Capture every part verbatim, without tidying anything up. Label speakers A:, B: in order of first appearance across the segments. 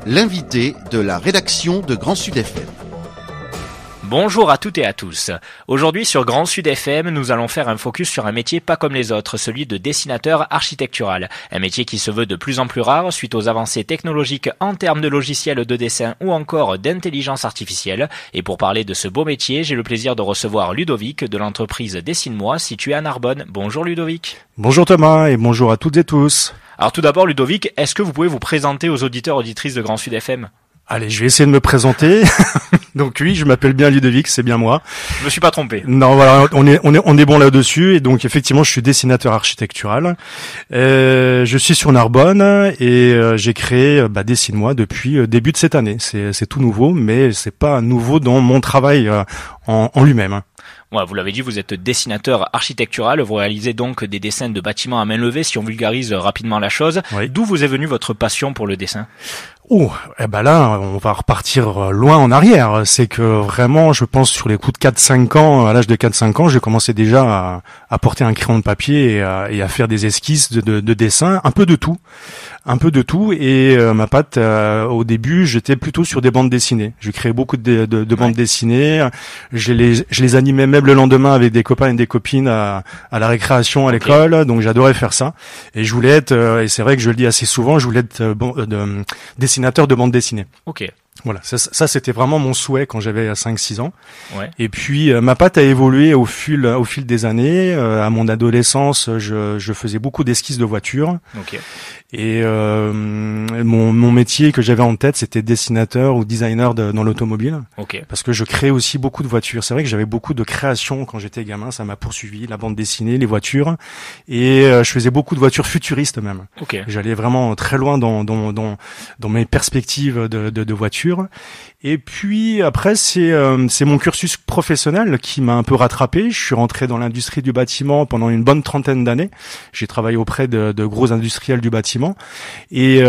A: l'invité de la rédaction de Grand Sud F M.
B: Bonjour à toutes et à tous. Aujourd'hui sur Grand Sud F M, nous allons faire un focus sur un métier pas comme les autres, celui de dessinateur architectural. Un métier qui se veut de plus en plus rare suite aux avancées technologiques en termes de logiciels de dessin ou encore d'intelligence artificielle. Et pour parler de ce beau métier, j'ai le plaisir de recevoir Ludovic de l'entreprise Dessine-moi située à Narbonne. Bonjour Ludovic.
C: Bonjour Thomas et bonjour à toutes et tous.
B: Alors tout d'abord Ludovic, est-ce que vous pouvez vous présenter aux auditeurs auditrices de Grand Sud F M ?
C: Allez, je vais essayer de me présenter. Donc oui, je m'appelle bien Ludovic, c'est bien moi.
B: Je me suis pas trompé.
C: Non, voilà, on est on est on est bon là-dessus et donc effectivement, je suis dessinateur architectural. Euh, je suis sur Narbonne et euh, j'ai créé bah, Dessine-moi depuis euh, début de cette année. C'est c'est tout nouveau, mais c'est pas nouveau dans mon travail euh, en, en lui-même.
B: Ouais, vous l'avez dit, vous êtes dessinateur architectural, vous réalisez donc des dessins de bâtiments à main levée, si on vulgarise rapidement la chose.
C: Oui.
B: D'où vous est venue votre passion pour le dessin ?
C: Oh, eh ben là, on va repartir loin en arrière. C'est que vraiment, je pense sur les coups de quatre cinq ans, à l'âge de quatre cinq ans, j'ai commencé déjà à, à porter un crayon de papier et à, et à faire des esquisses de, de, de dessin, un peu de tout, un peu de tout. Et euh, ma patte, euh, au début, j'étais plutôt sur des bandes dessinées. Je créais beaucoup de, de, de bandes ouais. dessinées. Je les, je les animais même le lendemain avec des copains et des copines à, à la récréation à okay. l'école. Donc j'adorais faire ça. Et je voulais être, euh, et c'est vrai que je le dis assez souvent, je voulais être euh, bon, euh, de, dessinateur de bande dessinée.
B: Ok.
C: Voilà, ça, ça c'était vraiment mon souhait quand j'avais cinq six ans.
B: Ouais.
C: Et puis euh, ma patte a évolué au fil au fil des années. Euh, à mon adolescence, je, je faisais beaucoup d'esquisses de voitures.
B: Ok.
C: Et euh, mon mon métier que j'avais en tête, c'était dessinateur ou designer de, dans l'automobile.
B: Ok.
C: Parce que je créais aussi beaucoup de voitures. C'est vrai que j'avais beaucoup de créations quand j'étais gamin. Ça m'a poursuivi, la bande dessinée, les voitures, et euh, je faisais beaucoup de voitures futuristes même.
B: Ok.
C: J'allais vraiment très loin dans dans dans dans mes perspectives de de, de voitures. Et puis après c'est euh, c'est mon cursus professionnel qui m'a un peu rattrapé. Je suis rentré dans l'industrie du bâtiment pendant une bonne trentaine d'années. J'ai travaillé auprès de, de gros industriels du bâtiment et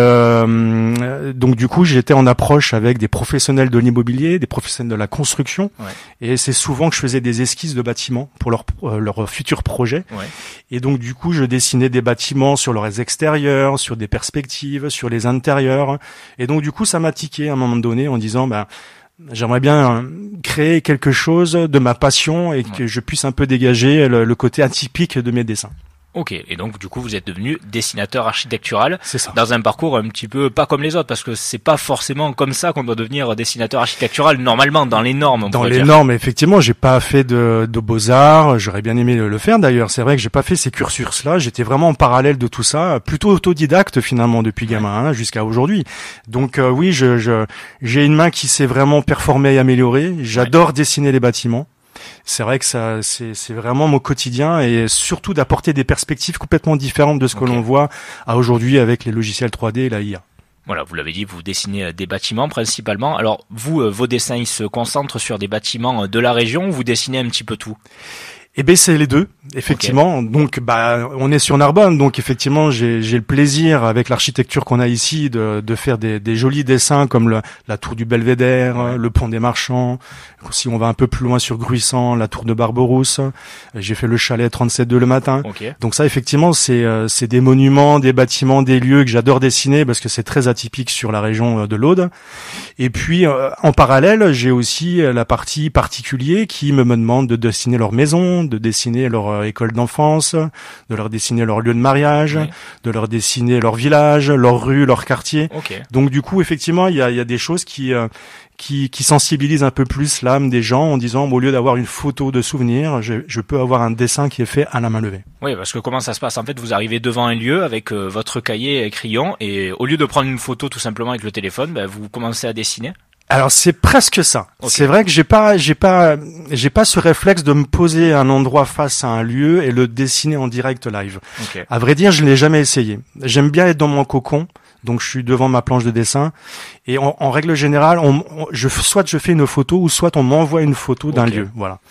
C: euh, donc du coup j'étais en approche avec des professionnels de l'immobilier, des professionnels de la construction.
B: Ouais.
C: Et c'est souvent que je faisais des esquisses de bâtiments pour leurs euh, leurs futurs projets.
B: Ouais.
C: Et donc du coup je dessinais des bâtiments sur leurs extérieurs, sur des perspectives, sur les intérieurs. Et donc du coup ça m'a tiqué à un moment donné en disant bah j'aimerais bien créer quelque chose de ma passion et que ouais. je puisse un peu dégager le, le côté atypique de mes dessins.
B: Ok, et donc du coup vous êtes devenu dessinateur architectural.
C: C'est ça.
B: Dans un parcours un petit peu pas comme les autres, parce que c'est pas forcément comme ça qu'on doit devenir dessinateur architectural normalement dans les normes. On
C: dans les
B: dire.
C: normes, effectivement, j'ai pas fait de, de beaux-arts. J'aurais bien aimé le faire d'ailleurs. C'est vrai que j'ai pas fait ces cursus-là. J'étais vraiment en parallèle de tout ça, plutôt autodidacte finalement depuis gamin hein, jusqu'à aujourd'hui. Donc euh, oui, je, je j'ai une main qui s'est vraiment performée et améliorée. J'adore ouais. dessiner les bâtiments. C'est vrai que ça, c'est, c'est vraiment mon quotidien et surtout d'apporter des perspectives complètement différentes de ce que okay. l'on voit à aujourd'hui avec les logiciels trois D et la I A.
B: Voilà, vous l'avez dit, vous dessinez des bâtiments principalement. Alors vous, vos dessins, ils se concentrent sur des bâtiments de la région ou vous dessinez un petit peu tout ?
C: Eh ben c'est les deux, effectivement. Okay. Donc bah on est sur Narbonne, donc effectivement j'ai j'ai le plaisir avec l'architecture qu'on a ici de de faire des des jolis dessins comme le, la tour du Belvédère, ouais. le pont des Marchands. Si on va un peu plus loin sur Gruissant, la tour de Barberousse. J'ai fait le chalet trente-sept deux le matin.
B: Okay.
C: Donc ça effectivement c'est euh, c'est des monuments, des bâtiments, des lieux que j'adore dessiner parce que c'est très atypique sur la région de l'Aude. Et puis euh, en parallèle j'ai aussi la partie particulier qui me, me demande de dessiner leur maison, de dessiner leur euh, école d'enfance, de leur dessiner leur lieu de mariage, oui. de leur dessiner leur village, leur rue, leur quartier.
B: Okay.
C: Donc du coup, effectivement, il y a, il y a des choses qui, euh, qui, qui sensibilisent un peu plus l'âme des gens en disant, au lieu d'avoir une photo de souvenir, je, je peux avoir un dessin qui est fait à la main levée.
B: Oui, parce que comment ça se passe ? En fait, vous arrivez devant un lieu avec euh, votre cahier et crayon et au lieu de prendre une photo tout simplement avec le téléphone, ben, vous commencez à dessiner.
C: Alors c'est presque ça.
B: Okay.
C: C'est vrai que j'ai pas, j'ai pas, j'ai pas ce réflexe de me poser un endroit face à un lieu et le dessiner en direct live.
B: Okay.
C: À vrai dire, je l'ai jamais essayé. J'aime bien être dans mon cocon, donc je suis devant ma planche de dessin et en, en règle générale, on, on, je, soit je fais une photo ou soit on m'envoie une photo d'un
B: okay.
C: lieu. Voilà.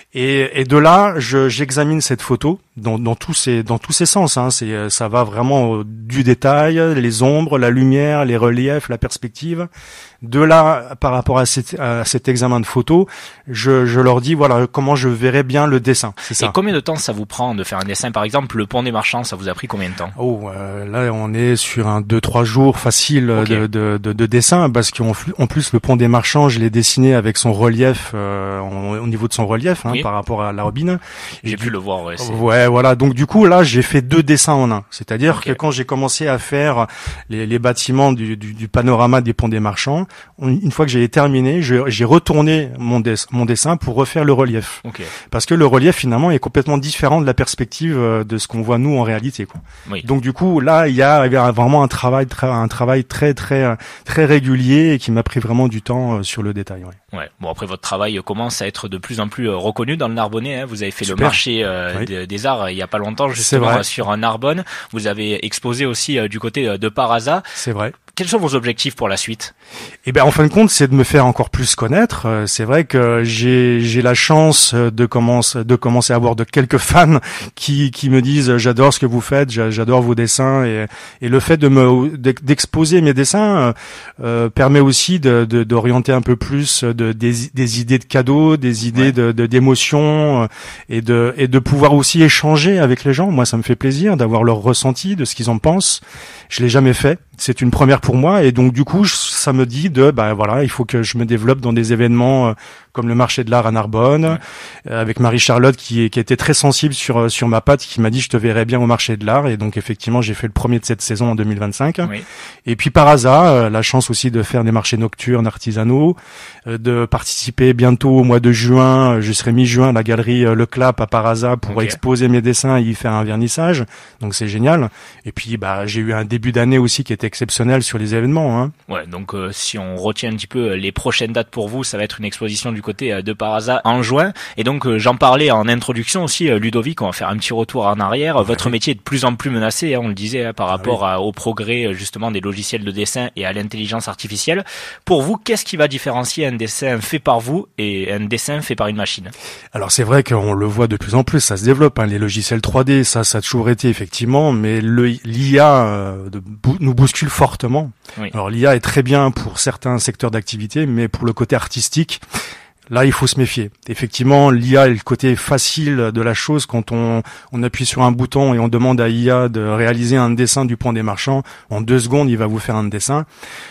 C: Et, et de là, je, j'examine cette photo dans, dans tous ses dans tous ses sens. Hein. C'est ça va vraiment du détail, les ombres, la lumière, les reliefs, la perspective. De là, par rapport à, cette, à cet examen de photo, je, je leur dis voilà comment je verrais bien le dessin. C'est ça.
B: Et combien de temps ça vous prend de faire un dessin? Par exemple, le pont des Marchands, ça vous a pris combien de temps?
C: Oh, euh, là on est sur un deux trois jours facile okay. de, de, de, de dessin parce qu'en en plus le pont des Marchands, je l'ai dessiné avec son relief euh, au niveau de son relief hein, oui. par rapport à la Robine.
B: J'ai pu le voir. Ouais, c'est...
C: ouais, voilà. Donc du coup là, j'ai fait deux dessins en un. C'est-à-dire okay. que quand j'ai commencé à faire les, les bâtiments du, du, du panorama des ponts des Marchands, une fois que j'ai terminé, je, j'ai retourné mon, dess- mon dessin pour refaire le relief.
B: Okay.
C: Parce que le relief finalement est complètement différent de la perspective de ce qu'on voit nous en réalité. Quoi.
B: Oui.
C: Donc du coup là, il y a, il y a vraiment un travail, très, un travail très très très régulier et qui m'a pris vraiment du temps sur le détail. Ouais.
B: Ouais. Bon après votre travail commence à être de plus en plus reconnu dans le Narbonnais. Hein. Vous avez fait
C: Super.
B: le marché euh,
C: oui.
B: de, des arts il y a pas longtemps justement sur un Narbonne. Vous avez exposé aussi euh, du côté de Paraza.
C: C'est vrai.
B: Quels sont vos objectifs pour la suite?
C: Eh ben, en fin de compte, c'est de me faire encore plus connaître. C'est vrai que j'ai j'ai la chance de commencer de commencer à avoir de quelques fans qui qui me disent j'adore ce que vous faites, j'adore vos dessins et et le fait de me d'exposer mes dessins euh, permet aussi de, de d'orienter un peu plus de des des idées de cadeaux, des idées ouais. de, de d'émotions et de et de pouvoir aussi échanger avec les gens. Moi, ça me fait plaisir d'avoir leur ressenti, de ce qu'ils en pensent. Je l'ai jamais fait. C'est une première pour moi et donc du coup ça me dit de bah voilà il faut que je me développe dans des événements euh, comme le marché de l'art à Narbonne ouais. euh, avec Marie-Charlotte qui qui était très sensible sur sur ma patte qui m'a dit je te verrais bien au marché de l'art et donc effectivement j'ai fait le premier de cette saison en deux mille vingt-cinq
B: oui.
C: et puis par hasard euh, la chance aussi de faire des marchés nocturnes artisanaux euh, de participer bientôt au mois de juin euh, je serai mi-juin à la galerie euh, Le Clap à Paraza pour okay. exposer mes dessins et y faire un vernissage donc c'est génial et puis bah j'ai eu un début d'année aussi qui était exceptionnel sur les événements. Hein.
B: Ouais, donc euh, si on retient un petit peu les prochaines dates pour vous, ça va être une exposition du côté euh, de Paraza en juin. Et donc euh, j'en parlais en introduction aussi, euh, Ludovic, on va faire un petit retour en arrière. Ouais. Votre métier est de plus en plus menacé, hein, on le disait, hein, par rapport ah oui. à, au progrès justement des logiciels de dessin et à l'intelligence artificielle. Pour vous, qu'est-ce qui va différencier un dessin fait par vous et un dessin fait par une machine?
C: Alors c'est vrai qu'on le voit de plus en plus, ça se développe. Hein, les logiciels trois D, ça, ça a toujours été effectivement, mais le, l'I A euh, de, nous bouscule fortement. Oui. Alors l'I A est très bien pour certains secteurs d'activité, mais pour le côté artistique, là il faut se méfier. Effectivement, l'I A est le côté facile de la chose quand on, on appuie sur un bouton et on demande à I A de réaliser un dessin du pont des Marchands. En deux secondes, il va vous faire un dessin.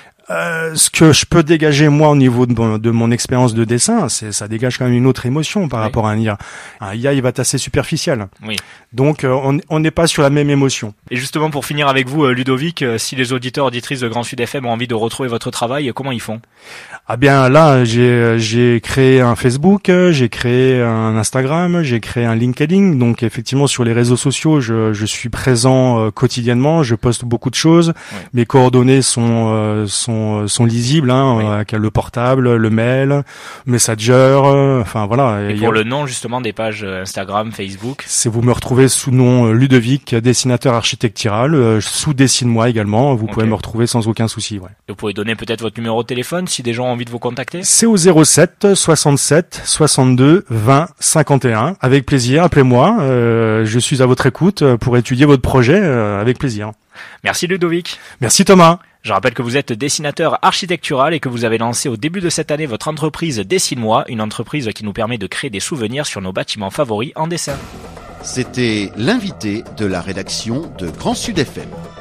C: Euh, ce que je peux dégager moi au niveau de mon, de mon expérience de dessin, c'est ça dégage quand même une autre émotion par oui. rapport à un I A. Un I A, il va être assez superficiel.
B: Oui.
C: Donc euh, on on n'est pas sur la même émotion.
B: Et justement pour finir avec vous, Ludovic, si les auditeurs auditrices de Grand Sud F M ont envie de retrouver votre travail, comment ils font?
C: Ah bien là, j'ai j'ai créé un Facebook, j'ai créé un Instagram, j'ai créé un LinkedIn. Donc effectivement sur les réseaux sociaux, je je suis présent euh, quotidiennement, je poste beaucoup de choses. Oui. Mes coordonnées sont euh, sont sont lisibles, hein, oui. avec le portable, le mail, Messenger, euh, enfin voilà.
B: Et pour a... le nom justement des pages Instagram, Facebook,
C: c'est vous me retrouvez sous nom Ludovic, dessinateur architectural, euh, sous Dessine-moi également. Vous okay. pouvez me retrouver sans aucun souci. Ouais.
B: Et vous pouvez donner peut-être votre numéro de téléphone si des gens ont envie de vous contacter.
C: C'est au zéro sept soixante-sept soixante-deux vingt cinquante et un. Avec plaisir, appelez-moi. Euh, je suis à votre écoute pour étudier votre projet euh, avec plaisir.
B: Merci Ludovic.
C: Merci Thomas.
B: Je rappelle que vous êtes dessinateur architectural et que vous avez lancé au début de cette année votre entreprise Dessine-moi, une entreprise qui nous permet de créer des souvenirs sur nos bâtiments favoris en dessin.
A: C'était l'invité de la rédaction de Grand Sud F M.